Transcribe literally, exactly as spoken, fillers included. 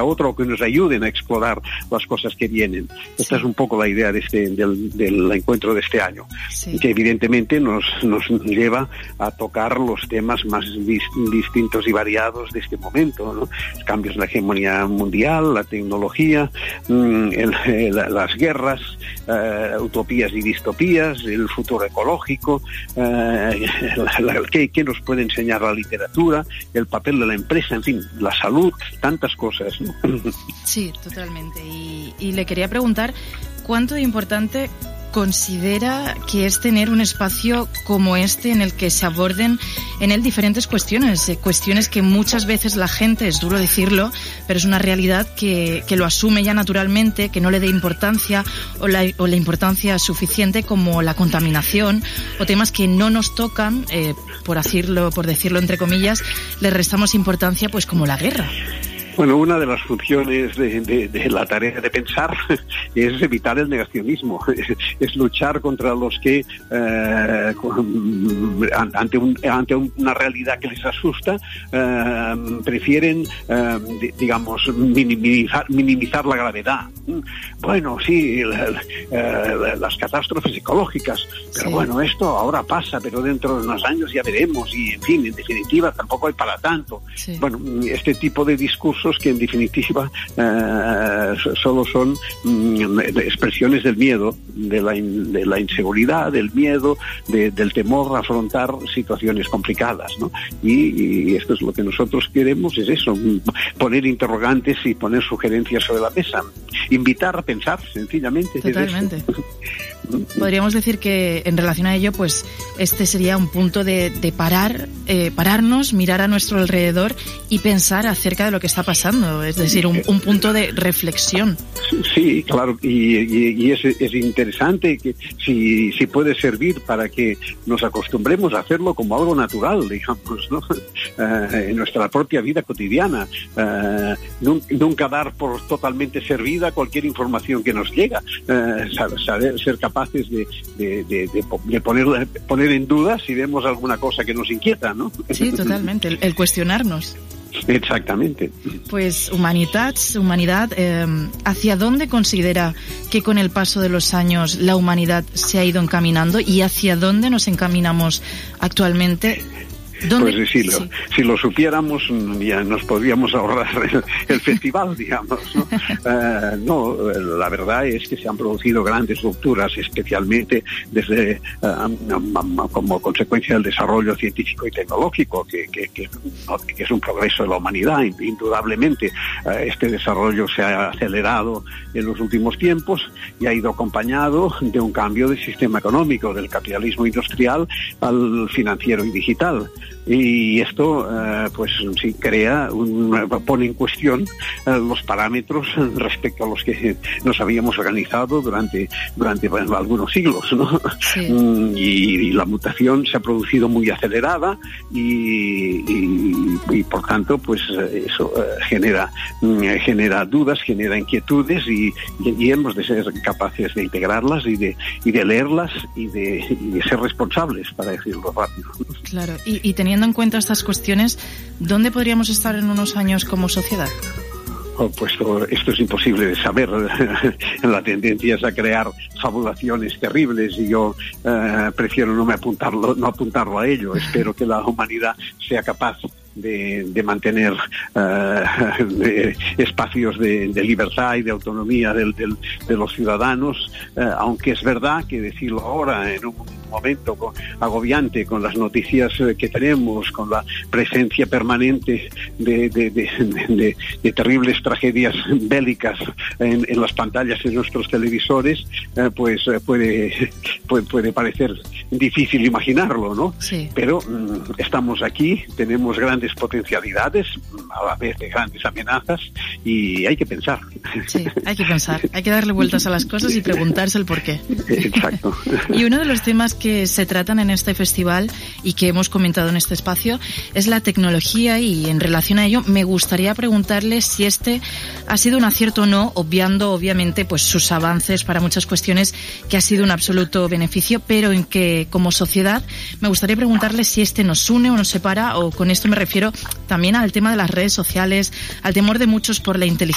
otra, o que nos ayuden a explorar las cosas que vienen. Esta sí. es un poco la idea de este, del, del encuentro de este año, sí. que evidentemente nos, nos lleva a tocar los temas más dis, distintos y variados de este momento, ¿no? Cambios en la hegemonía mundial, la tecnología, mmm, el, el, las guerras, uh, utopías y distopías, el futuro ecológico, uh, la, la, ¿qué, qué nos puede enseñar la literatura, el papel de la empresa, en fin, la salud, tantas cosas, ¿no? Sí, totalmente. Y, y le quería preguntar, ¿cuánto de importante considera que es tener un espacio como este en el que se aborden en él diferentes cuestiones, eh, cuestiones que muchas veces la gente, es duro decirlo, pero es una realidad que, que lo asume ya naturalmente, que no le dé importancia o la, o la importancia suficiente, como la contaminación o temas que no nos tocan, eh, por decirlo, por decirlo entre comillas, le restamos importancia, pues como la guerra. Bueno, una de las funciones de, de, de la tarea de pensar es evitar el negacionismo, es, es luchar contra los que eh, ante, un, ante una realidad que les asusta eh, prefieren, eh, digamos, minimizar, minimizar la gravedad. Bueno, sí, la, la, las catástrofes ecológicas, pero sí. bueno, esto ahora pasa, pero dentro de unos años ya veremos, y en fin, en definitiva tampoco hay para tanto. Sí. Bueno, este tipo de discursos que en definitiva eh, solo son mm, expresiones del miedo, de la, in, de la inseguridad, del miedo, de, del temor a afrontar situaciones complicadas, ¿no? Y, y esto es lo que nosotros queremos, es eso, poner interrogantes y poner sugerencias sobre la mesa, invitar a pensar, sencillamente. Totalmente. Podríamos decir que en relación a ello, pues este sería un punto de, de parar, eh, pararnos, mirar a nuestro alrededor y pensar acerca de lo que está pasando, es decir, un, un punto de reflexión. Sí, claro, y, y, y es, es interesante que si, si puede servir para que nos acostumbremos a hacerlo como algo natural, digamos, ¿no? Uh, en nuestra propia vida cotidiana. Uh, nunca dar por totalmente servida cualquier información que nos llega, uh, saber, ser capaces de, de, de, de, de poner, poner en duda si vemos alguna cosa que nos inquieta, ¿no? Sí, totalmente, el, el cuestionarnos. Exactamente. Pues Humanitats, humanidad, eh, ¿hacia dónde considera que con el paso de los años la humanidad se ha ido encaminando y hacia dónde nos encaminamos actualmente? ¿Dónde? Pues si lo, sí. si lo supiéramos, ya nos podríamos ahorrar el, el festival, digamos, ¿no? Uh, no, la verdad es que se han producido grandes rupturas, especialmente desde uh, como consecuencia del desarrollo científico y tecnológico, que, que, que, que es un progreso de la humanidad, indudablemente. Uh, este desarrollo se ha acelerado en los últimos tiempos y ha ido acompañado de un cambio del sistema económico, del capitalismo industrial al financiero y digital. Y esto, eh, pues sí, crea, un, pone en cuestión eh, los parámetros respecto a los que nos habíamos organizado durante durante bueno, algunos siglos, ¿no? Sí. Y, y la mutación se ha producido muy acelerada y, y, y por tanto, pues eso eh, genera genera dudas, genera inquietudes y, y hemos de ser capaces de integrarlas y de y de leerlas y de, y de ser responsables, para decirlo rápido. Claro, y, y teniendo en cuenta estas cuestiones, ¿dónde podríamos estar en unos años como sociedad? Oh, pues esto es imposible de saber. La tendencia es a crear fabulaciones terribles y yo eh, prefiero no me apuntarlo, no apuntarlo a ello. Espero que la humanidad sea capaz de, de mantener uh, de espacios de, de libertad y de autonomía del, del, de los ciudadanos, uh, aunque es verdad que decirlo ahora en un momento agobiante con las noticias que tenemos, con la presencia permanente de, de, de, de, de terribles tragedias bélicas en, en las pantallas de nuestros televisores, eh, pues puede, puede puede parecer difícil imaginarlo, ¿no? Sí. Pero mm, estamos aquí, tenemos grandes potencialidades, a la vez de grandes amenazas, y hay que pensar. Sí, hay que pensar, hay que darle vueltas a las cosas y preguntarse el porqué. Exacto. Y uno de los temas que se tratan en este festival y que hemos comentado en este espacio es la tecnología, y en relación a ello me gustaría preguntarle si este ha sido un acierto o no, obviando obviamente pues sus avances para muchas cuestiones, que ha sido un absoluto beneficio, pero en que como sociedad me gustaría preguntarle si este nos une o nos separa, o con esto me refiero también al tema de las redes sociales, al temor de muchos por la inteligencia